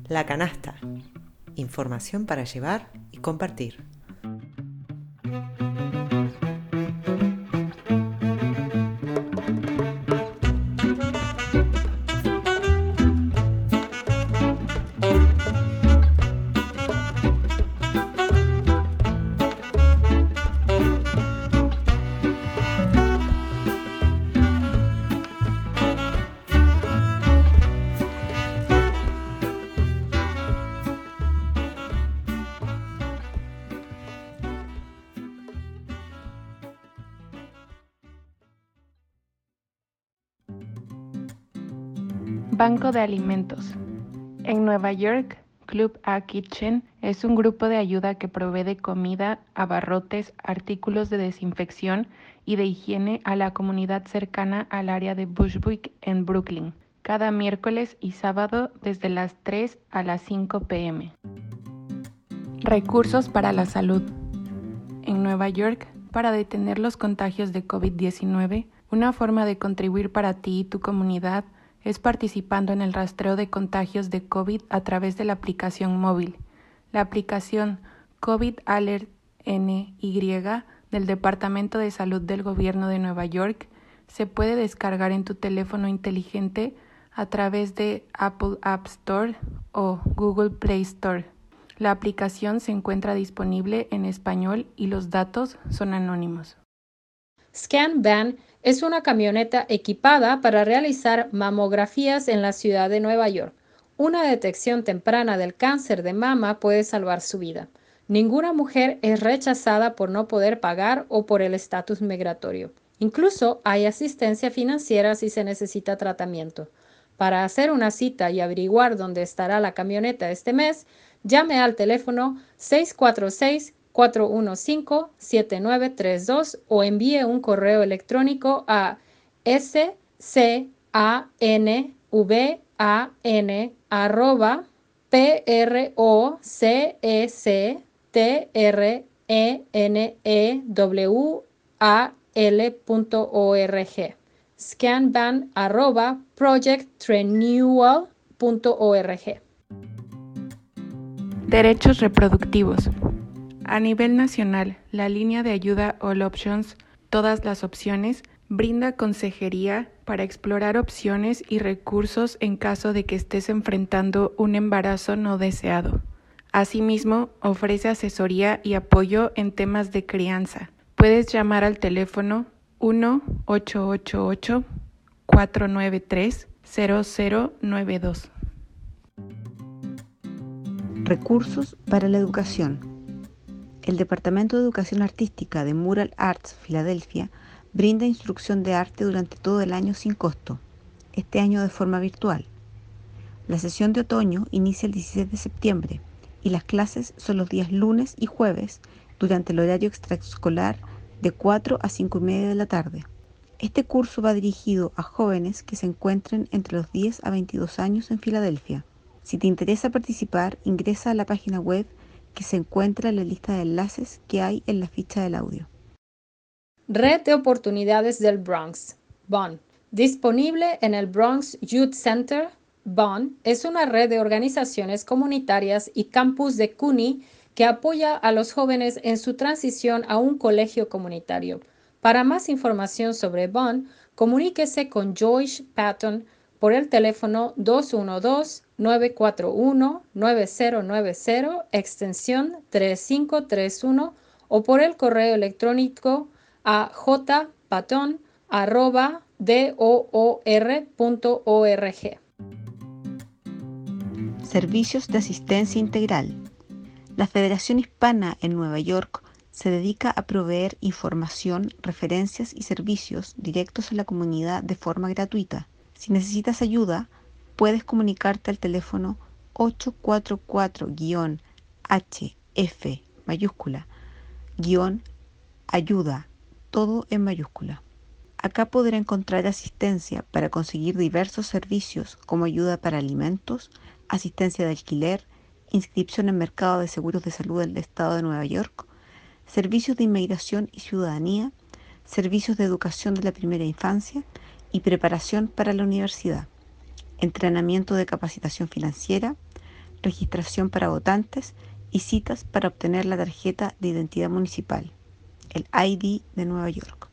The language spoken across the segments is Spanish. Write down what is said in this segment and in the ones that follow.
La Canasta. Información para llevar y compartir. Banco de alimentos. En Nueva York, Club A Kitchen es un grupo de ayuda que provee de comida, abarrotes, artículos de desinfección y de higiene a la comunidad cercana al área de Bushwick en Brooklyn, cada miércoles y sábado desde las 3 a las 5 p.m. Recursos para la salud. En Nueva York, para detener los contagios de COVID-19, una forma de contribuir para ti y tu comunidad es participando en el rastreo de contagios de COVID a través de la aplicación móvil. La aplicación COVID Alert NY del Departamento de Salud del Gobierno de Nueva York se puede descargar en tu teléfono inteligente a través de Apple App Store o Google Play Store. La aplicación se encuentra disponible en español y los datos son anónimos. ScanVan es una camioneta equipada para realizar mamografías en la ciudad de Nueva York. Una detección temprana del cáncer de mama puede salvar su vida. Ninguna mujer es rechazada por no poder pagar o por el estatus migratorio. Incluso hay asistencia financiera si se necesita tratamiento. Para hacer una cita y averiguar dónde estará la camioneta este mes, llame al teléfono 646-415-7932 o envíe un correo electrónico a scanvan@proctrenewl.org. scanvan@projectrenewal.org. Derechos reproductivos. A nivel nacional, la línea de ayuda All Options, todas las opciones, brinda consejería para explorar opciones y recursos en caso de que estés enfrentando un embarazo no deseado. Asimismo, ofrece asesoría y apoyo en temas de crianza. Puedes llamar al teléfono 1-888-493-0092. Recursos para la educación. El Departamento de Educación Artística de Mural Arts Filadelfia brinda instrucción de arte durante todo el año sin costo, este año de forma virtual. La sesión de otoño inicia el 16 de septiembre y las clases son los días lunes y jueves durante el horario extraescolar de 4 a 5 y media de la tarde. Este curso va dirigido a jóvenes que se encuentren entre los 10 a 22 años en Filadelfia. Si te interesa participar, ingresa a la página web que se encuentra en la lista de enlaces que hay en la ficha del audio. Red de Oportunidades del Bronx, BON. Disponible en el Bronx Youth Center, BON es una red de organizaciones comunitarias y campus de CUNY que apoya a los jóvenes en su transición a un colegio comunitario. Para más información sobre BON, comuníquese con Joyce Patton por el teléfono 212-941-9090, extensión 3531, o por el correo electrónico a jpaton@door.org. Servicios de asistencia integral. La Federación Hispana en Nueva York se dedica a proveer información, referencias y servicios directos a la comunidad de forma gratuita. Si necesitas ayuda, puedes comunicarte al teléfono 844-HF mayúscula, _ayuda, todo en mayúscula. Acá podrá encontrar asistencia para conseguir diversos servicios como ayuda para alimentos, asistencia de alquiler, inscripción en mercado de seguros de salud del estado de Nueva York, servicios de inmigración y ciudadanía, servicios de educación de la primera infancia y preparación para la universidad, entrenamiento de capacitación financiera, registración para votantes y citas para obtener la tarjeta de identidad municipal, el ID de Nueva York.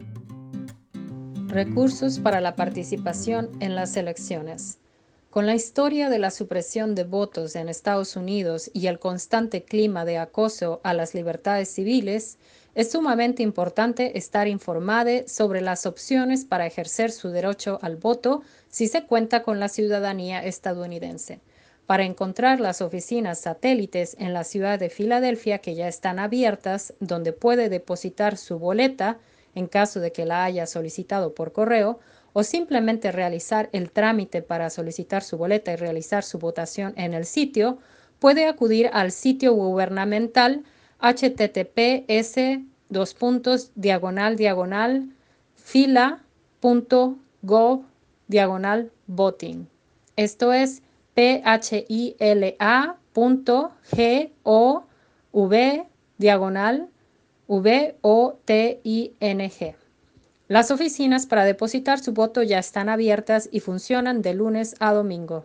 Recursos para la participación en las elecciones. Con la historia de la supresión de votos en Estados Unidos y el constante clima de acoso a las libertades civiles, es sumamente importante estar informado sobre las opciones para ejercer su derecho al voto si se cuenta con la ciudadanía estadounidense. Para encontrar las oficinas satélites en la ciudad de Filadelfia que ya están abiertas, donde puede depositar su boleta en caso de que la haya solicitado por correo, o simplemente realizar el trámite para solicitar su boleta y realizar su votación en el sitio, puede acudir al sitio gubernamental https://fila.gov/voting. Esto es phila.gov/voting. Las oficinas para depositar su voto ya están abiertas y funcionan de lunes a domingo.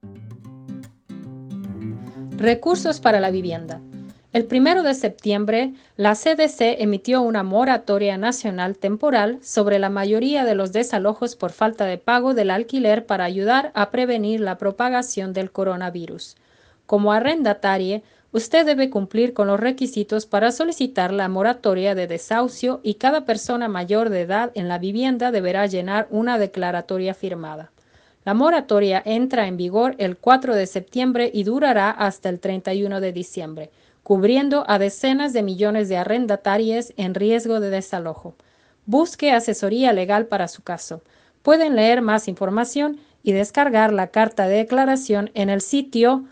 Recursos para la vivienda. El 1 de septiembre, la CDC emitió una moratoria nacional temporal sobre la mayoría de los desalojos por falta de pago del alquiler para ayudar a prevenir la propagación del coronavirus. Como arrendatario, usted debe cumplir con los requisitos para solicitar la moratoria de desahucio y cada persona mayor de edad en la vivienda deberá llenar una declaratoria firmada. La moratoria entra en vigor el 4 de septiembre y durará hasta el 31 de diciembre, cubriendo a decenas de millones de arrendatarios en riesgo de desalojo. Busque asesoría legal para su caso. Pueden leer más información y descargar la carta de declaración en el sitio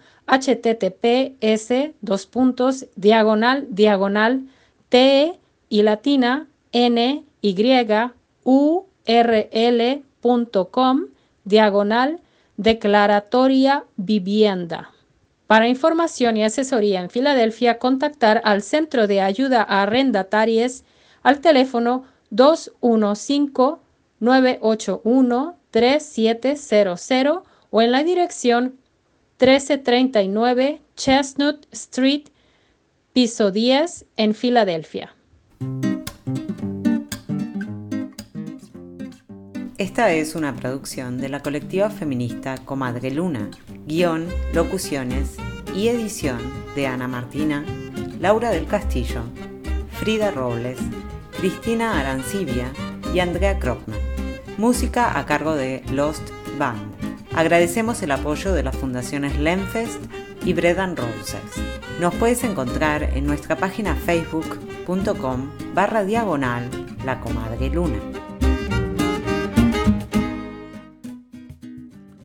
https://t_nyurl.com/declaratoria vivienda. Para información y asesoría en Filadelfia, contactar al Centro de Ayuda a Arrendatarios al teléfono 215-981-3700 o en la dirección 1339 Chestnut Street, piso 10, en Filadelfia. Esta es una producción de la colectiva feminista Comadre Luna. Guión, locuciones y edición de Ana Martina, Laura del Castillo, Frida Robles, Cristina Arancibia y Andrea Krogman. Música a cargo de Lost Band. Agradecemos el apoyo de las fundaciones Lenfest y Bread and Roses. Nos puedes encontrar en nuestra página facebook.com/La Comadre Luna.